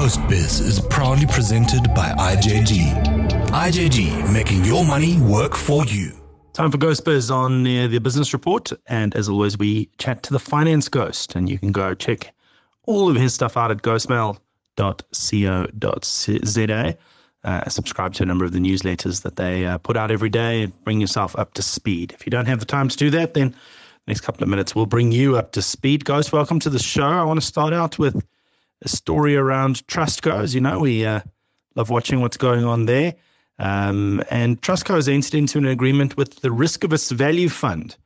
Ghost Biz is proudly presented by IJG. IJG, making your money work for you. Time for Ghost Biz on the Business Report. And as always, we chat to the finance ghost. And you can go check all of his stuff out at ghostmail.co.za. Subscribe to a number of the newsletters that they put out every day and bring yourself up to speed. If you don't have the time to do that, then the next couple of minutes will bring you up to speed. Ghost, welcome to the show. I want to start out with a story around Trustco. As you know, we love watching what's going on there. And Trustco has entered into an agreement with the Riskovitz Value Fund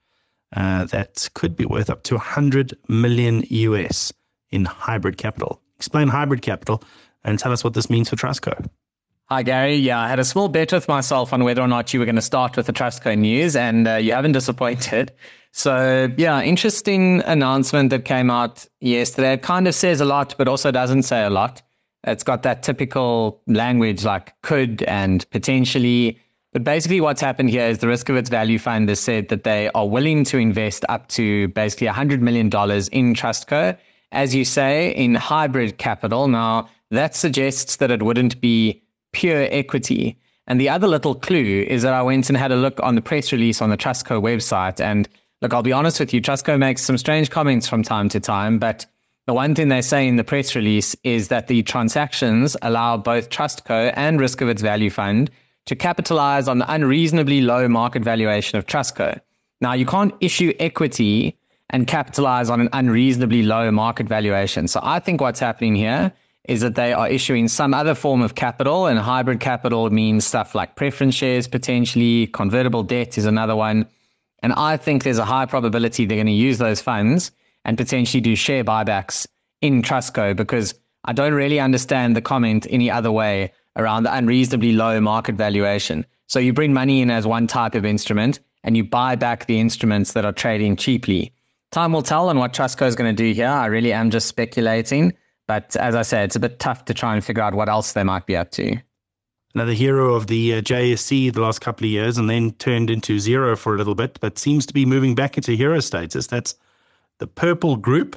that could be worth up to $100 million US in hybrid capital. Explain hybrid capital and tell us what this means for Trustco. Hi, Gary. Yeah, I had a small bet with myself on whether or not you were going to start with the Trustco news, and you haven't disappointed. So, yeah, interesting announcement that came out yesterday. It kind of says a lot, but also doesn't say a lot. It's got that typical language like could and potentially. But basically what's happened here is the Riskovitz Value Fund has said that they are willing to invest up to basically $100 million in Trustco, as you say, in hybrid capital. Now, that suggests that it wouldn't be pure equity. And the other little clue is that I went and had a look on the press release on the Trustco website. And look, I'll be honest with you, Trustco makes some strange comments from time to time, but the one thing they say in the press release is that the transactions allow both Trustco and Riskovitz Value Fund to capitalize on the unreasonably low market valuation of Trustco. Now, you can't issue equity and capitalize on an unreasonably low market valuation. So I think what's happening here is that they are issuing some other form of capital, and hybrid capital means stuff like preference shares, potentially convertible debt is another one. And I think there's a high probability they're going to use those funds and potentially do share buybacks in Trustco, because I don't really understand the comment any other way around the unreasonably low market valuation. So you bring money in as one type of instrument and you buy back the instruments that are trading cheaply. Time will tell on what Trustco is going to do here. I really am just speculating. But as I said, it's a bit tough to try and figure out what else they might be up to. Another hero of the JSE the last couple of years, and then turned into zero for a little bit, but seems to be moving back into hero status. That's the Purple Group.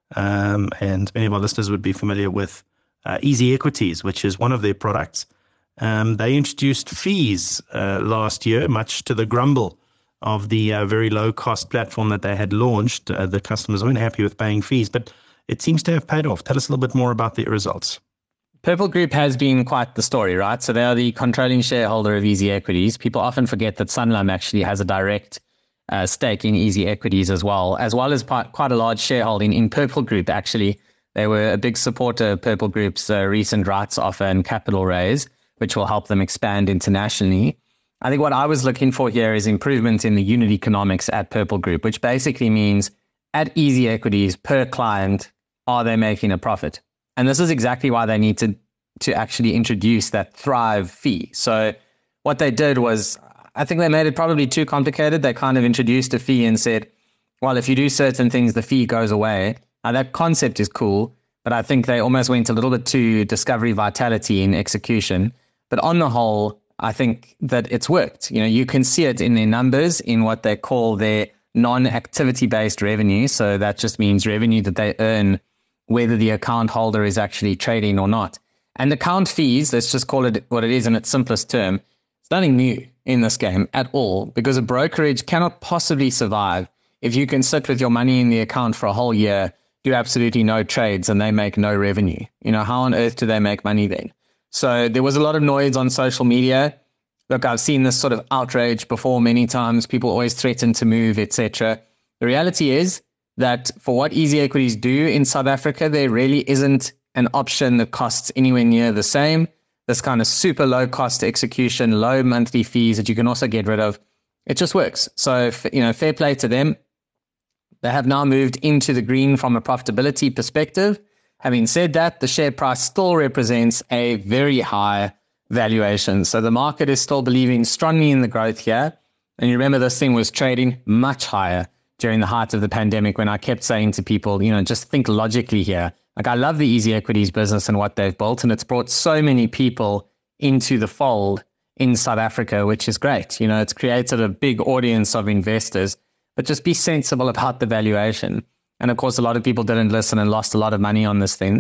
And many of our listeners would be familiar with Easy Equities, which is one of their products. They introduced fees last year, much to the grumble of the very low-cost platform that they had launched. The customers weren't happy with paying fees, but it seems to have paid off. Tell us a little bit more about the results. Purple Group has been quite the story, right? So they are the controlling shareholder of Easy Equities. People often forget that Sanlam actually has a direct stake in Easy Equities as well as quite a large shareholding in Purple Group, actually. They were a big supporter of Purple Group's recent rights offer and capital raise, which will help them expand internationally. I think what I was looking for here is improvement in the unit economics at Purple Group, which basically means at Easy Equities per client, are they making a profit? And this is exactly why they need to actually introduce that Thrive fee. So what they did was, I think they made it probably too complicated. They kind of introduced a fee and said, well, if you do certain things, the fee goes away. Now that concept is cool, but I think they almost went a little bit too discovery vitality in execution. But on the whole, I think that it's worked. You know, you can see it in their numbers in what they call their non-activity-based revenue. So that just means revenue that they earn whether the account holder is actually trading or not. And account fees, let's just call it what it is in its simplest term, it's nothing new in this game at all, because a brokerage cannot possibly survive if you can sit with your money in the account for a whole year, do absolutely no trades, and they make no revenue. You know, how on earth do they make money then? So there was a lot of noise on social media. Look, I've seen this sort of outrage before many times. People always threaten to move, etc. The reality is that for what Easy Equities do in South Africa, there really isn't an option that costs anywhere near the same. This kind of super low cost execution, low monthly fees that you can also get rid of. It just works. So, you know, fair play to them. They have now moved into the green from a profitability perspective. Having said that, the share price still represents a very high valuation. So the market is still believing strongly in the growth here. And you remember this thing was trading much higher during the height of the pandemic, when I kept saying to people, you know, just think logically here. Like, I love the Easy Equities business and what they've built, and it's brought so many people into the fold in South Africa, which is great. You know, it's created a big audience of investors, but just be sensible about the valuation. And of course, a lot of people didn't listen and lost a lot of money on this thing.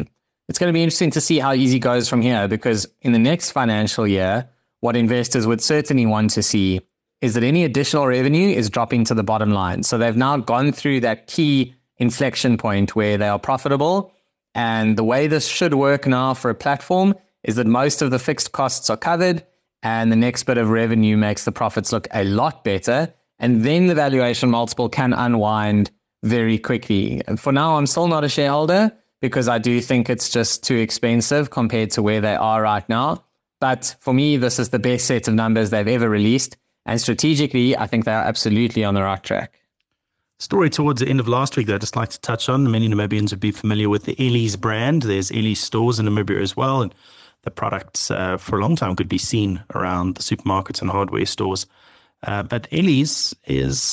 it's going to be interesting to see how Easy goes from here, because in the next financial year, what investors would certainly want to see is that any additional revenue is dropping to the bottom line. So they've now gone through that key inflection point where they are profitable. And the way this should work now for a platform is that most of the fixed costs are covered, and the next bit of revenue makes the profits look a lot better. And then the valuation multiple can unwind very quickly. And for now, I'm still not a shareholder because I do think it's just too expensive compared to where they are right now. But for me, this is the best set of numbers they've ever released. And strategically, I think they are absolutely on the right track. Story towards the end of last week that I'd just like to touch on. Many Namibians would be familiar with the Ellie's brand. There's Ellie's stores in Namibia as well. And the products for a long time could be seen around the supermarkets and hardware stores. But Ellie's is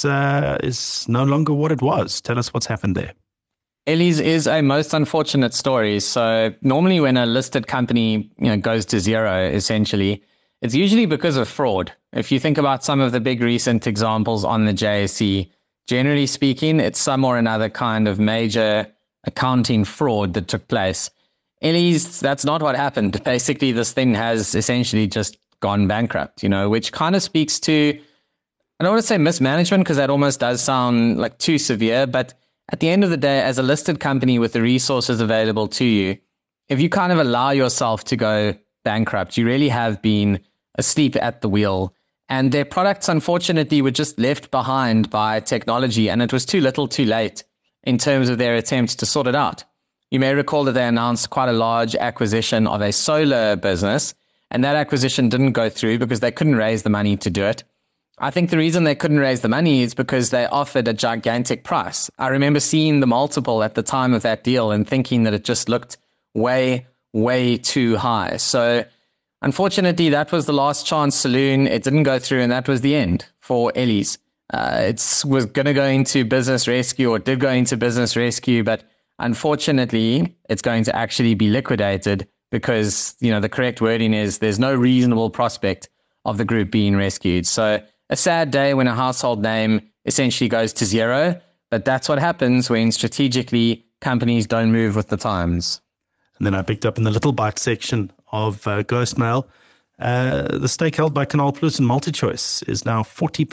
no longer what it was. Tell us what's happened there. Ellie's is a most unfortunate story. So normally when a listed company goes to zero, essentially, it's usually because of fraud. If you think about some of the big recent examples on the JSE, generally speaking, it's some or another kind of major accounting fraud that took place. Ellie's, that's not what happened. Basically, this thing has essentially just gone bankrupt, which kind of speaks to, I don't want to say mismanagement because that almost does sound like too severe, but at the end of the day, as a listed company with the resources available to you, if you kind of allow yourself to go bankrupt, you really have been asleep at the wheel. And their products, unfortunately, were just left behind by technology, and it was too little too late in terms of their attempts to sort it out. You may recall that they announced quite a large acquisition of a solar business, and that acquisition didn't go through because they couldn't raise the money to do it. I think the reason they couldn't raise the money is because they offered a gigantic price. I remember seeing the multiple at the time of that deal and thinking that it just looked way, way too high. So unfortunately, that was the last chance saloon. It didn't go through, and that was the end for Ellie's. It was going to go into business rescue, or did go into business rescue, but unfortunately, it's going to actually be liquidated because, the correct wording is there's no reasonable prospect of the group being rescued. So a sad day when a household name essentially goes to zero, but that's what happens when strategically companies don't move with the times. And then I picked up in the Little Bite section of Ghost Mail, the stake held by Canal Plus and MultiChoice is now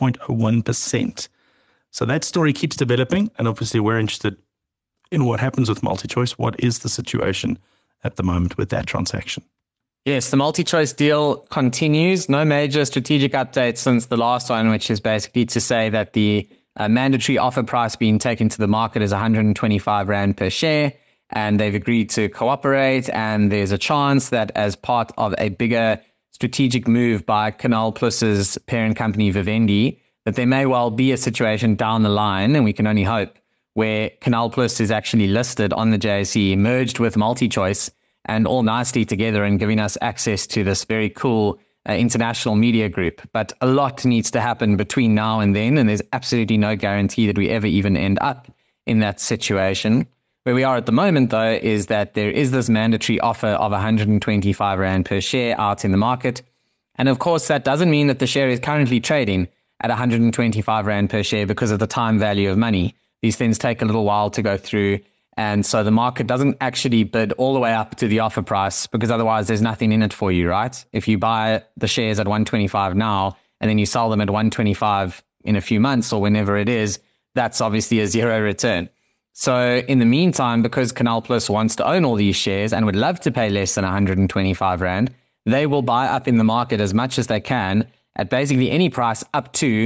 40.01%. So that story keeps developing, and obviously we're interested in what happens with MultiChoice. What is the situation at the moment with that transaction? Yes, the MultiChoice deal continues. No major strategic updates since the last one, which is basically to say that the mandatory offer price being taken to the market is 125 Rand per share, and they've agreed to cooperate, and there's a chance that as part of a bigger strategic move by Canal Plus's parent company Vivendi, that there may well be a situation down the line, and we can only hope, where Canal Plus is actually listed on the JSE, merged with MultiChoice, and all nicely together and giving us access to this very cool international media group. But a lot needs to happen between now and then, and there's absolutely no guarantee that we ever even end up in that situation. Where we are at the moment, though, is that there is this mandatory offer of 125 Rand per share out in the market. And of course, that doesn't mean that the share is currently trading at 125 Rand per share because of the time value of money. These things take a little while to go through. And so the market doesn't actually bid all the way up to the offer price, because otherwise there's nothing in it for you, right? If you buy the shares at 125 now and then you sell them at 125 in a few months or whenever it is, that's obviously a zero return. So in the meantime, because Canal Plus wants to own all these shares and would love to pay less than 125 Rand, they will buy up in the market as much as they can at basically any price up to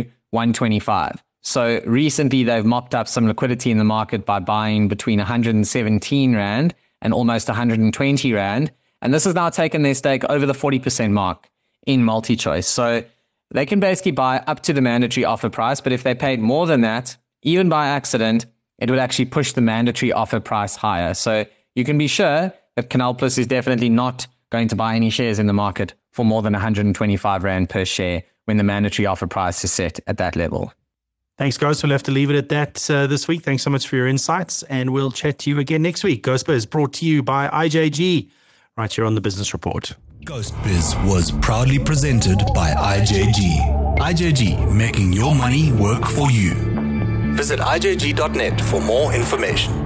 125. So recently they've mopped up some liquidity in the market by buying between 117 Rand and almost 120 Rand. And this has now taken their stake over the 40% mark in MultiChoice. So they can basically buy up to the mandatory offer price. But if they paid more than that, even by accident, it would actually push the mandatory offer price higher. So you can be sure that Canal Plus is definitely not going to buy any shares in the market for more than 125 Rand per share when the mandatory offer price is set at that level. Thanks, Ghost. We'll have to leave it at that this week. Thanks so much for your insights, and we'll chat to you again next week. Ghost Biz brought to you by IJG, right here on the Business Report. Ghost Biz was proudly presented by IJG. IJG, making your money work for you. Visit IJG.net for more information.